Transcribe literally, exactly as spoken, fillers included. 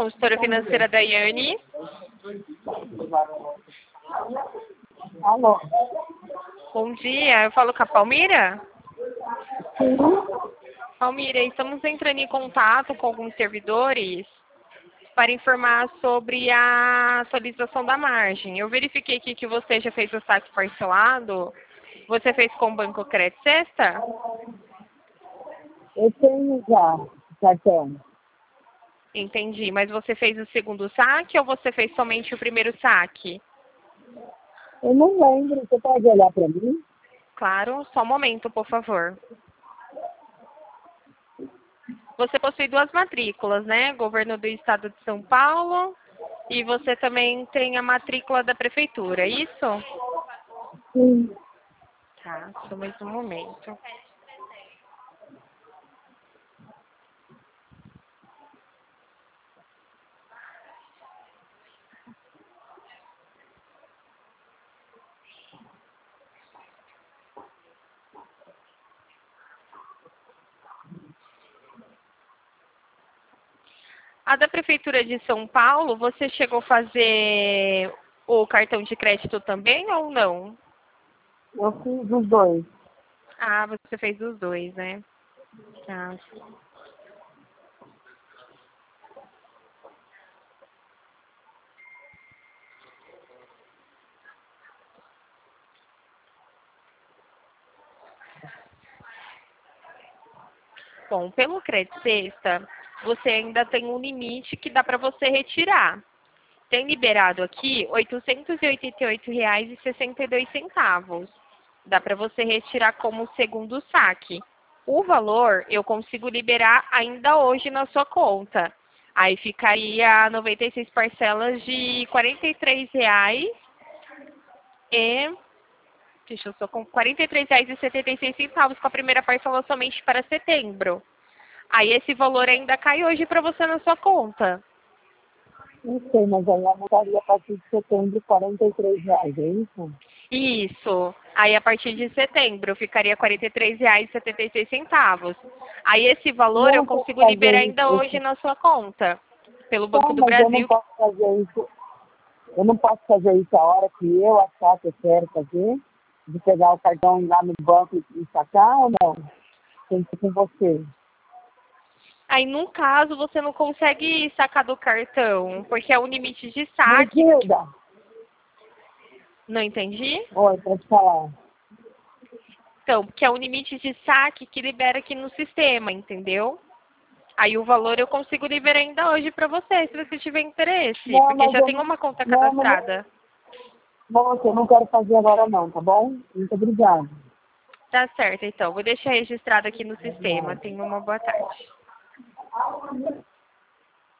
consultora financeira da Yane. Alô? Bom dia, eu falo com a Palmira? Sim. Palmira, estamos entrando em contato com alguns servidores para informar sobre a atualização da margem. Eu verifiquei aqui que você já fez o saque parcelado. Você fez com o Banco Crédito Sexta? Eu tenho já cartão. Entendi, mas você fez o segundo saque ou você fez somente o primeiro saque? Eu não lembro. Você pode olhar para mim? Claro, só um momento, por favor. Você possui duas matrículas, né? Governo do Estado de São Paulo e você também tem a matrícula da Prefeitura, é isso? Sim. Tá, só mais um momento. A da Prefeitura de São Paulo, você chegou a fazer o cartão de crédito também ou não? Eu fiz os dois. Ah, você fez os dois, né? Tá. Bom, pelo crédito sexta, você ainda tem um limite que dá para você retirar. Tem liberado aqui oitocentos e oitenta e oito reais e sessenta e dois centavos. Dá para você retirar como segundo saque. O valor eu consigo liberar ainda hoje na sua conta. Aí ficaria noventa e seis parcelas de quarenta e três reais e deixa eu só com quarenta e três reais e setenta e seis centavos com a primeira parcela somente para setembro. Aí esse valor ainda cai hoje para você na sua conta. Não sei, mas aí eu montaria a partir de setembro quarenta e três reais, é isso? Isso. Aí a partir de setembro ficaria quarenta e três reais e setenta e seis centavos. Aí esse valor Eu eu não posso consigo fazer liberar isso. ainda hoje isso. na sua conta, pelo Banco Não, do mas eu não Brasil. posso fazer isso. Eu não posso fazer isso a hora que eu achar que eu quero fazer, de pegar o cartão e ir lá no banco e sacar ou não? Tem que ser com você. Aí, num caso, você não consegue sacar do cartão, porque é o limite de Mas, saque. Gilda, Não entendi? oi, pode falar. Então, porque é o limite de saque que libera aqui no sistema, entendeu? Aí o valor eu consigo liberar ainda hoje para você, se você tiver interesse, Não, porque mas já eu tem não, uma conta não, não, cadastrada. não, eu não quero fazer agora não, tá bom? Muito obrigada. Tá certo, então. Vou deixar registrado aqui no sistema. Obrigada. Tenha uma boa tarde.